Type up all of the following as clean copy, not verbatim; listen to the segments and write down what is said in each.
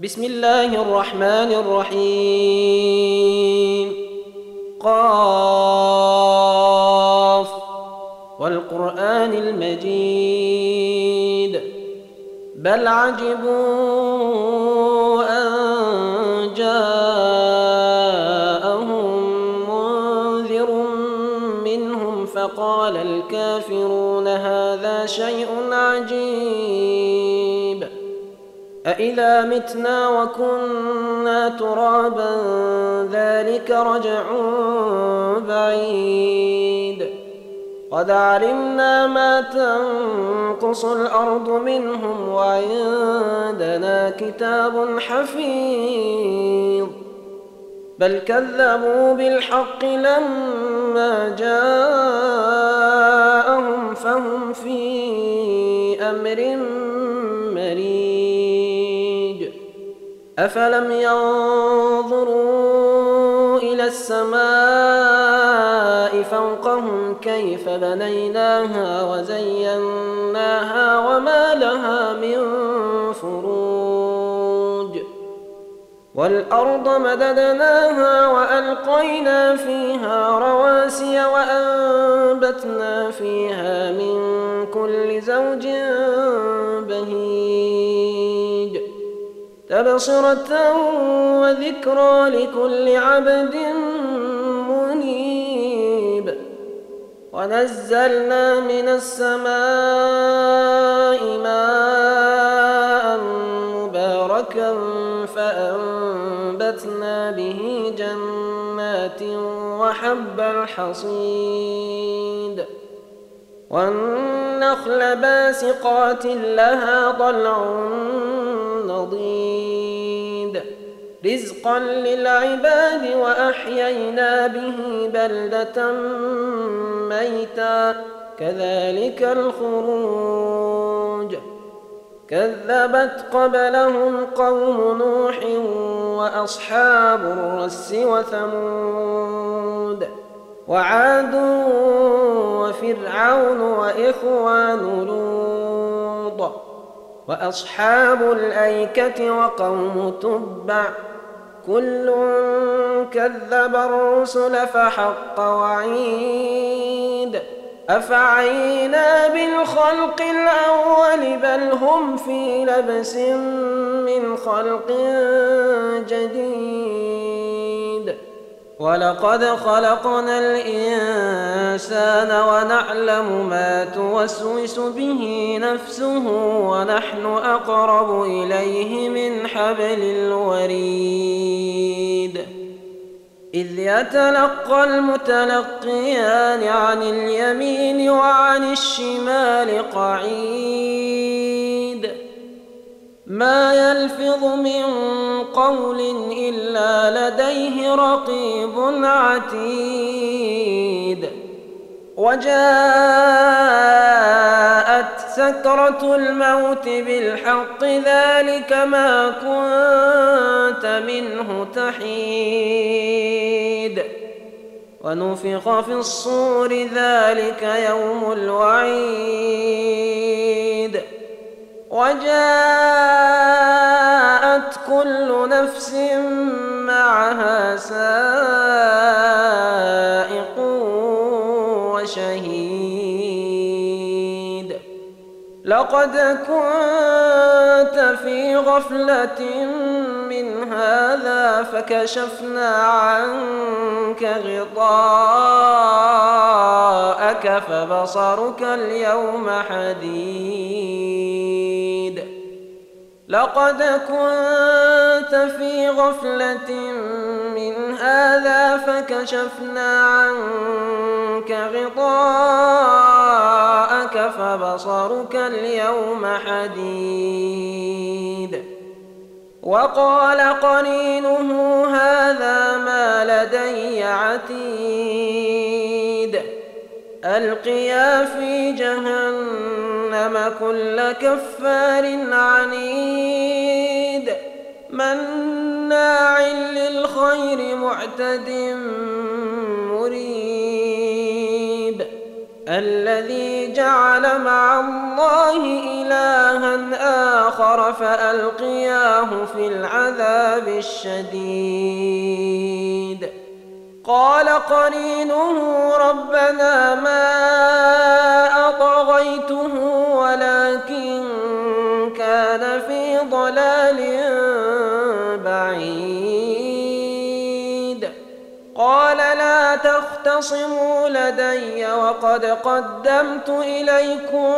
بسم الله الرحمن الرحيم. قاف والقرآن المجيد. بل عجبوا أن جاءهم منذر منهم فقال الكافرون هذا شيء عجيب. أإذا متنا وكنا ترابا ذلك رجع بعيد. قد علمنا ما تنقص الأرض منهم وعندنا كتاب حفيظ. بل كذبوا بالحق لما جاءهم فهم في أمر مريج. أفلم ينظروا إلى السماء فوقهم كيف بنيناها وزيناها وما لها من فروج. والأرض مددناها وألقينا فيها رواسي وأنبتنا فيها من كل زوج بهيج. تبصرة وذكرى لكل عبد منيب. ونزلنا من السماء ماء مباركا فأنبتنا به جنات وحب الحصيد. والنخل باسقات لها طلع نضيد. رزقا للعباد وأحيينا به بلدة ميتا كذلك الخروج. كذبت قبلهم قوم نوح وأصحاب الرس وثمود وعاد وفرعون وإخوان لوط وأصحاب الأيكة وقوم تبع كل كذب الرسل فحق وعيد. أفعينا بالخلق الأول بل هم في لبس من خلق جديد. ولقد خلقنا الإنسان ونعلم ما توسوس به نفسه ونحن أقرب إليه من حبل الوريد. إذ يتلقى المتلقيان عن اليمين وعن الشمال قعيد. ما يلفظ من قول إلا لديه رقيب عتيد. وجاءت سكرة الموت بالحق ذلك ما كنت منه تحيد. ونفخ في الصور ذلك يوم الوعيد. وجاءت كل نفس معها سائق وشهيد. لقد كنت في غفلة من هذا فكشفنا عنك غطاءك فبصرك اليوم حديد. لقد كنت في غفلة من هذا فكشفنا عنك غطاءك فبصرك اليوم حديد. وقال قرينه هذا ما لدي عتيد. ألقيا في جهنم كل كفار عنيد. مناع للخير معتد مريب. الذي جعل مع الله إلها آخر فألقياه في العذاب الشديد. قال قرينه ربنا ما أطغيته ولكن كان في ضلال بعيد. قال لا تختصموا لدي وقد قدمت إليكم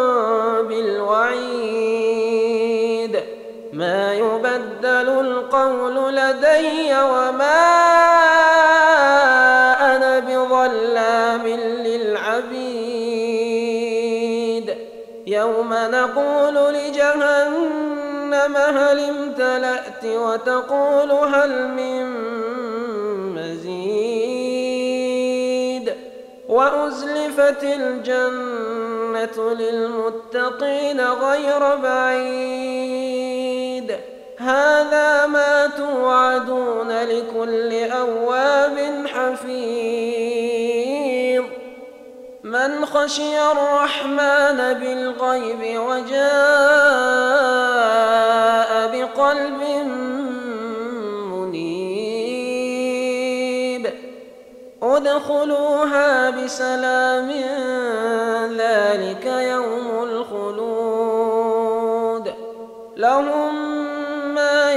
بالوعيد. ما يبدل القول لدي وما أنا بظلام للعبيد. يوم نقول لجهنم هل امتلأت وتقول هل من مزيد. وأزلفت الجنة للمتقين غير بعيد. هذا ما توعدون لكل أواب حفيظ. من خشي الرحمن بالغيب وجاء بقلب منيب. ادخلوها بسلام ذلك يوم الخلود. لهم ما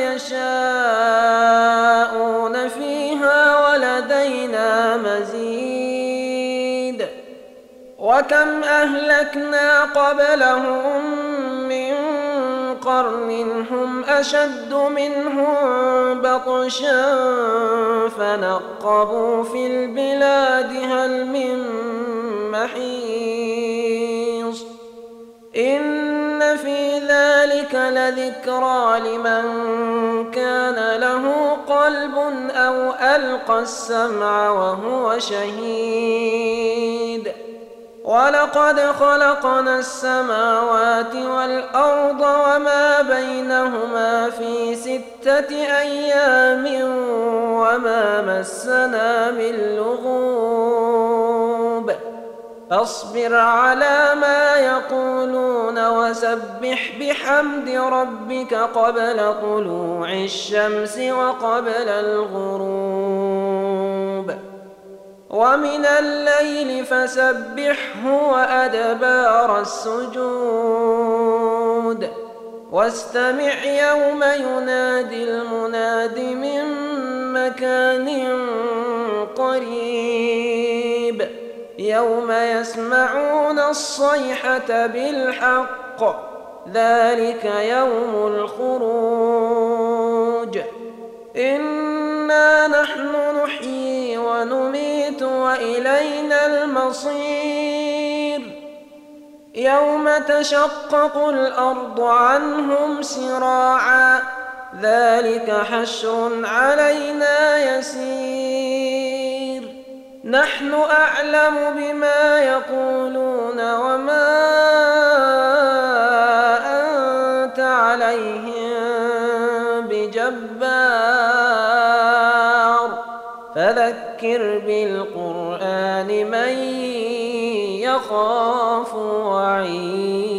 يشاءون فيها ولدينا مزيد. وكم أهلكنا قبلهم من قرن هم أشد منهم بطشا فنقبوا في البلاد هل من محيص. إن في ذلك لذكرى لمن كان له قلب أو ألقى السمع وهو شهيد. ولقد خلقنا السماوات والأرض وما بينهما في 6 أيام وما مسنا من لغوب. فاصبر على ما يقولون وسبح بحمد ربك قبل طلوع الشمس وقبل الغروب. ومن الليل فسبحه وأدبار السجود. واستمع يوم ينادي المناد من مكان قريب. يوم يسمعون الصيحة بالحق ذلك يوم الخروج. إنا نحن نحيي ونميت وإلينا المصير. يوم تشقق الأرض عنهم سراعا ذلك حشر علينا يسير. نحن أعلم بما يقولون وما أنت عليهم بجبار. فذكر بالقرآن من يخاف وعيد.